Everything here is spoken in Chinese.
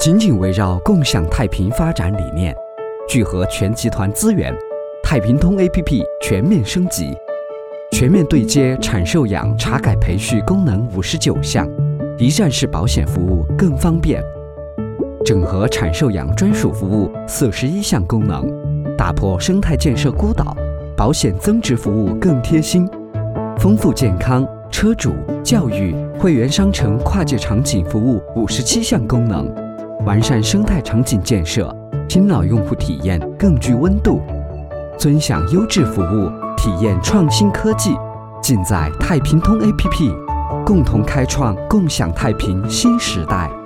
紧紧围绕共享太平发展理念，聚合全集团资源，太平通 APP 全面升级，全面对接产寿养查改培训功能59项，一站式保险服务更方便。整合产寿养专属服务41项功能，打破生态建设孤岛，保险增值服务更贴心，丰富健康、车主、教育、会员商城跨界场景服务57项功能，完善生态场景建设，新老用户体验更具温度，尊享优质服务，体验创新科技，尽在太平通 APP， 共同开创共享太平新时代。